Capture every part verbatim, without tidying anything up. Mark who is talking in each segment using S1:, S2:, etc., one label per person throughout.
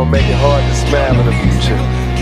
S1: gonna make it hard to smile in the future.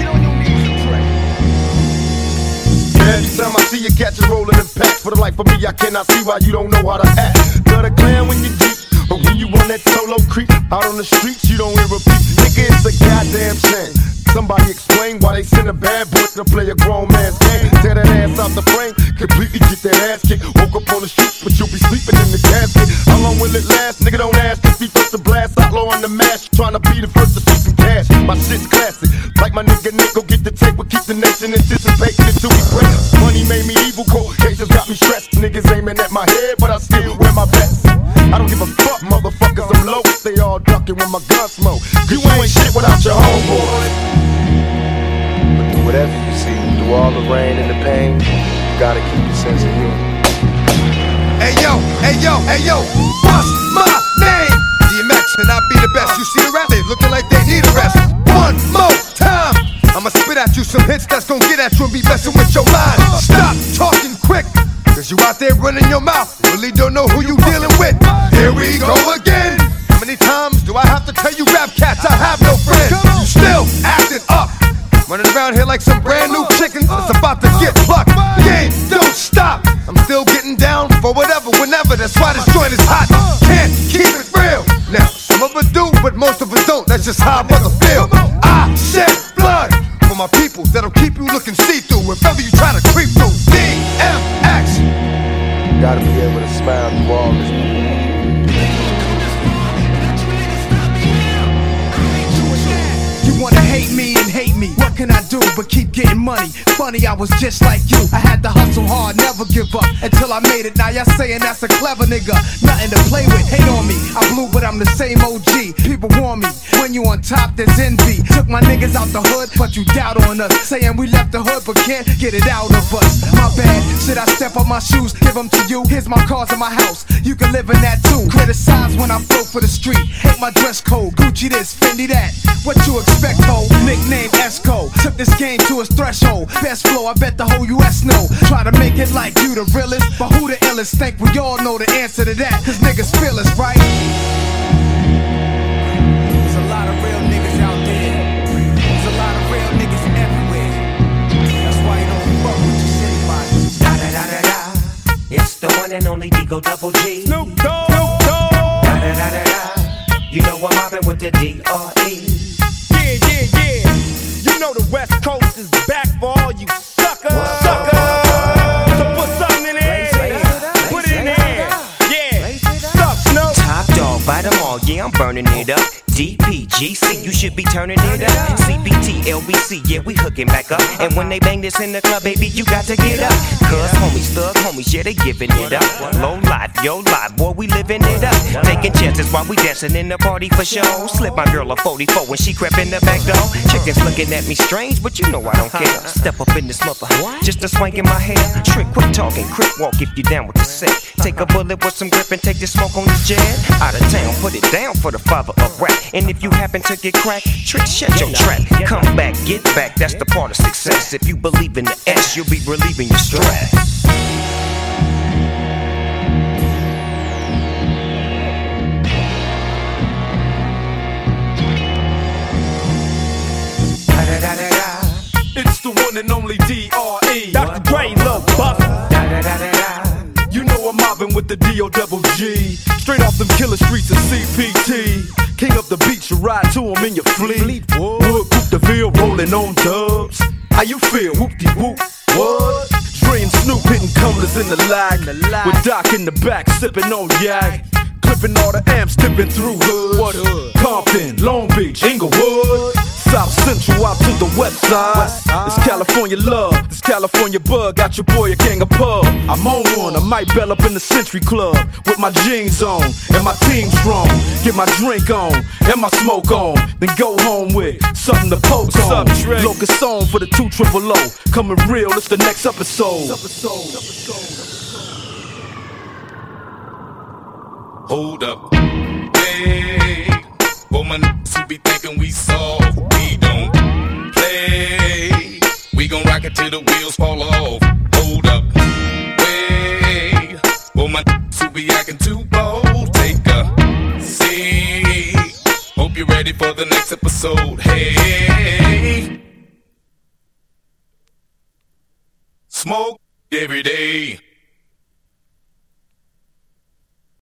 S2: Every time I see you catch a rolling in packs, for the life of me, I cannot see why you don't know how to act. Love the clan when you deep, but when you on that solo creep, out on the streets, you don't hear a beat. Nigga, it's a goddamn shame. Somebody explain why they send a bad boy to play a grown man's game. Tear that ass out the frame, completely get that ass kicked. Woke up on the street, but you'll be sleeping in the casket. How long will it last? Nigga, don't ask if he first to blast. Outlaw on the mash, trying to be the first to see some cash. My shit's classic, like my nigga Nick, go get the tape, but keep the nation anticipating until we break. Money made me evil, cold cases got me stressed. Niggas aiming at my head, but I still wear my vest. I don't give a fuck, motherfuckers, I'm low. They all ducking when my gun smoke. You ain't shit without your homeboy.
S1: But through whatever you see, through all the rain and the pain, you gotta keep your sense of humor.
S3: Hey yo, hey yo, hey yo, what's my name? D M X and I be the best. You see the rap, they looking like they need a rest. One more time, I'ma spit at you some hits that's gon' get at you and be messing with your mind. Stop talking quick, cause you out there running your mouth, really don't know who you dealing with. Here we go again. How many times do I have to tell you rap cats I have no friends? You still acting up, running around here like some brand new chicken that's about to get plucked. The game don't stop, I'm still getting down for whatever, whenever. That's why this joint is hot, can't keep it real. Now, some of us do, but most of us don't. That's just how I mother feel. I shed blood for my people that'll keep you looking see-through if ever you try to creep through. D M X.
S1: Gotta be able to smile through all this.
S4: You wanna hate me and hate me, what can I do but keep getting money? Funny, I was just like you, I had to hustle hard, never give up until I made it. Now y'all saying that's a clever nigga, nothing to play with, hate on me. I blew but I'm the same O G, people warn me, when you on top there's envy. Took my niggas out the hood, but you doubt on us, saying we left the hood but can't get it out of us. My bad, should I step on my shoes, give them to you? Here's my cars and my house, you can live in that too. Criticize when I flow for the street, hate my dress code, Gucci this, Fendi that. What you expect, ho? Nickname Esco, took this game to its threshold. Best flow, I bet the whole U S know. Try to make it like you the realest, but who the illest? Think we all know the answer to that, cause niggas feel us, right? There's a lot of real niggas out there. There's a lot of real niggas everywhere. That's why you don't fuck with your city body. Da da da da da. It's the one and only Digo Double G. Snoop Dogg. Snoop Dogg. Da da da da da. You know I'm mobbing with the D R E.
S5: Yeah, yeah, yeah. You know the West Coast is back for all you suckers. Suckers. So put something in there. Put it in there. Yeah. Suck, Snoop.
S6: Top dog, bite them all. Yeah, I'm burning it up. D P G C, you should be turning it up. C B T, L B C, yeah, we hooking back up. And when they bang this in the club, baby, you got to get up. Cuz homies, thug homies, yeah, they giving it up. Low life, yo life, boy, we living it up. Taking chances while we dancing in the party for show. Slip my girl a forty-four when she crept in the back door. Chickens looking at me strange, but you know I don't care. Step up in this mother, just a swank in my hair. Trick, quit talking, crip walk if you down with the set. Take a bullet with some grip and take the smoke on the jet. Out of town, put it down for the father of rap. And if you happen to get cracked, trick, shut your trap. Come back, get back, that's the part of success. If you believe in the S, you'll be relieving your stress.
S2: It's the one and only D R E.
S5: Doctor Dre, Lil Buff.
S2: You know I'm mobbing with the D O double G. Straight off them killer streets of C P T. King up the beach, you ride to him in your fleet. Wood, Coupe de Ville, rolling on dubs. How you feel? Whoop-de-whoop. What? Dre and Snoop hitting cumblers in the lag. With Doc in the back, sipping on yak. Clipping all the amps, dipping through hoods. What hood? Compton, Long Beach, Inglewood. South Central out to the west side. It's California love, this California bug. Got your boy a king of pub. I'm on one, I might bell up in the Century Club with my jeans on and my team strong. Get my drink on and my smoke on, then go home with something to poke on. Locust song for the two triple O. Coming real, it's the next episode.
S7: Hold up, hey, for my niggas who be thinking we soft, we don't play. We gon' rock it till the wheels fall off. Hold up, wait, for my niggas who be acting too bold, take a seat. Hope you get ready for the next episode. Hey, smoke every day.